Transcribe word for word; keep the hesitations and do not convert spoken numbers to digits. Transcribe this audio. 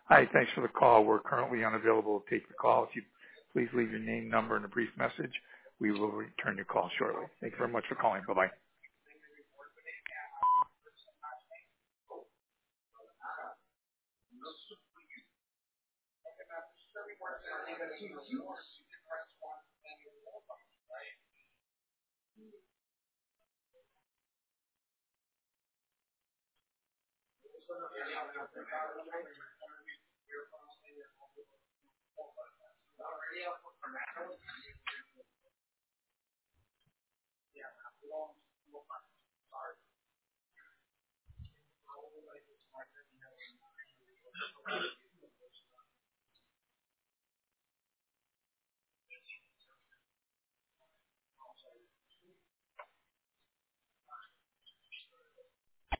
Hi, thanks for the call. We're currently unavailable to take the call. If you please leave your name, number, and a brief message, we will return your call shortly. Thank you very much for calling. Bye-bye.